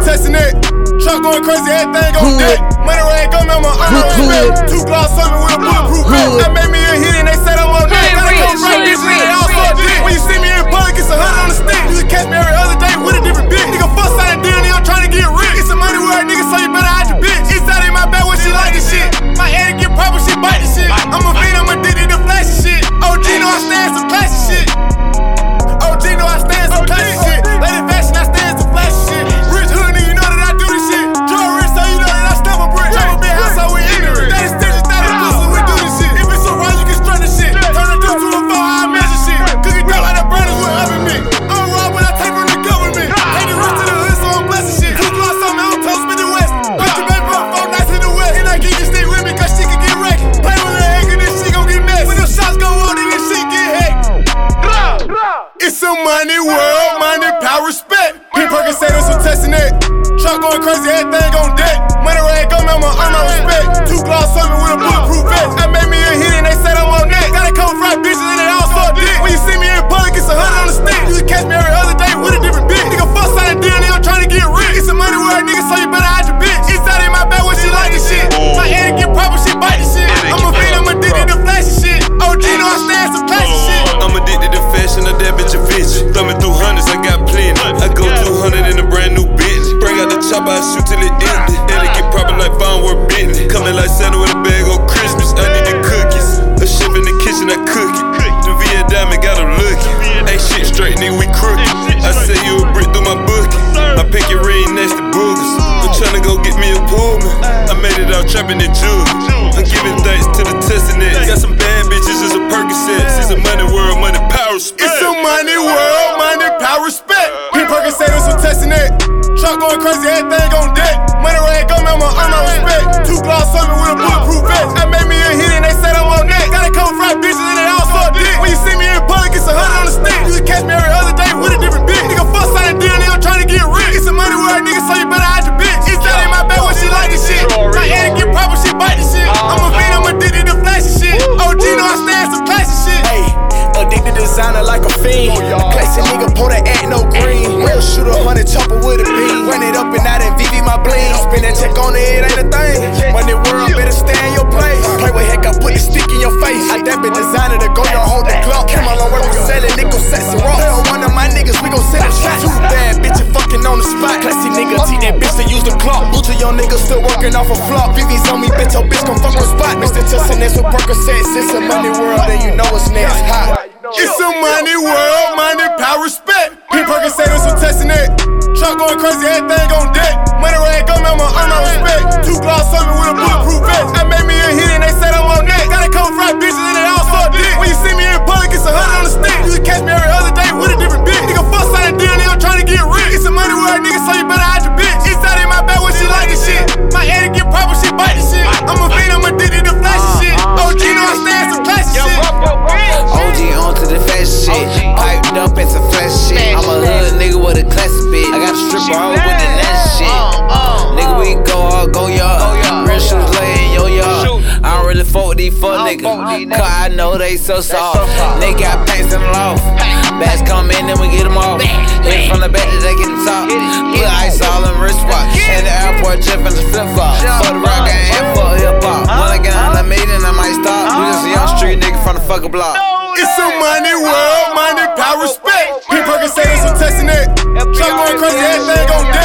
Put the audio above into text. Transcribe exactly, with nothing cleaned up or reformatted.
testing it. Truck going crazy, everything on deck. Money rag on me, I'm on my respect. Two gloss on me with a bulletproof vest. That made me a hit and they said I'm on that. Gotta come right, bitch, and they all so dick. When you see me in public, it's a hundred on the stick. You can catch me every other day with a different bitch. Nigga fuss out of deal, nigga, I'm trying to get rich. It's a money word, nigga, so you better hide your bitch. It's out in my back when she like this shit. My head get proper, she bite this shit. I'm a fiend, I'm addicted to flashy shit. O G know I stand some classy shit. O G know I stand some classy shit. Lady fashion, I stand some flashy shit. Rich hood, nigga, you know that I do this shit. Joe rich, so you know that I step a brick. Drop a big house, so we ignorant. That is stitches, that is pussy, we do this shit. If it's so wrong, you can strut this shit. Turn a dude to a four, I measure shit. Cookie drop like the burners with oven mitt. I'm raw when I take from the government. Take the rich to the hood, so I'm blessing shit. Two gloss on me, I'm toast with the west. Put your baby up, four nights in the west. And I keep this thing with me, cause she can get wrecked. Play with her egg and then she gon' get messed. When them shots go on, then this shit get hacked. It's a money world, money, power, respect. P. Perkins say this, I'm testing it. Truck going crazy, everything on deck. Money rag on me, I'm on my respect. Two gloss on me with a bulletproof vest. That made me a hit and they said I'm on that. Gotta come right, bitches, and they all so dick. When you see me in public, it's a hundred on the stick. You can catch me every other day with a different bitch. Nigga fuss out of deal, nigga, I'm trying to get rich. It's a money word, nigga, so you better hide your bitch. It's out in my back when she like this shit. My head get proper, she bite this shit. I'm a fiend, I'm addicted to flashy shit. O G know I stand some classy shit. I'm addicted to fashion, of that bitch a bitch. Thumbing through hundreds, I got plenty. I go two hundred in a brand new bitch. Bring out the chopper, I shoot till it ended. And it get proper like Farnworth Bentley. Coming like Santa with a bag on Christmas. I need the cookies. A chef in the kitchen, I cook it. The V A diamond got them looking. Ain't shit straight, nigga, we crooked. I say you a brick through my bookie. My pinky ring next to boogers. I'm tryna go get me a Pullman. I made it out trapping the jewel. I'm giving thanks to the testing it. Got some bad bitches, it's a Percocet. It's a money world, money power, respect. It's a money world, money, power, respect. P. Perkins say this, I'm testing it. Truck going crazy, everything on deck. Money rag on me, I'm on my respect. Two gloss on me with a bulletproof vest. That made me a hit and they said I'm on that. Gotta come right, bitches, and they all so dick. When you see me in public, it's a hundred on the stick. You can catch me every other day with a different bitch. Nigga fuss out of deal, nigga, I'm trying to get rich. It's a money word, nigga, so you better hide your bitch. It's out in my back when she like this shit. My head get proper, she bite this shit. I'm a fiend, I'm addicted to flashy shit. O G know I stand some classy shit. Hey, addicted to designer like a fiend. A classy nigga, pour that at no green. Real shooter, hundred chopper with a beam. Run it up and out and V V my bling. Spin that check on it, it ain't a thing. Money world, better stay in your place. Play with heck, I put the stick in your face. I dab it designer to go, y'all hold the clock. Came all on work, we selling nickel sets and rocks. Tell one of my niggas, we gon' send a shot. Two bad bitches fucking on the spot. Classy nigga, teach that bitch to use the clock. Blue to your niggas still working off a flop. V V's on me, bitch, your bitch gon' fuck on spot. Mister Tussin' this with Percocets. It's a money world, and you know what's next. Hot. It's a money world, money, power, respect. P. Perkins say this, I'm testing it. Truck going crazy, everything on deck. Money rag on me, I'm on my respect. Two gloss on me with a bulletproof vest. That made me a hit and they said I'm on that. Gotta come right, bitches, and they all so dick. When you see me in public, it's a hundred on the stick. You can catch me every other day with a different bitch. Nigga fuss out of deal, nigga, I'm trying to get rich. It's a money word, nigga, so you better hide your bitch. It's out in my back when she like this shit. My head get proper, she bite this shit. I'm a fiend, I'm addicted to flashy shit. O G know I stand some classy shit. O G on to the fashion shit. Piped up in some flash shit. I'm a hood nigga with a classy bitch. I got a stripper on with the nasty shit. Nigga, we go all go yard. Real shoes lay in your yard. I don't really fuck with these fuck niggas, cause I know they so soft. They got pants in the loft. Bags come in and we get them off. Hit from the back that they get the top. Put ice all in wristwatch. In the airport, Jeff and the flip flop. For the rock and for hip hop. When I get on the meeting, I might stop. We just a young street nigga from the fucking block. It's a money world, money, power, respect. P. Perkins say this, I'm testing it. Truck going crazy, everything on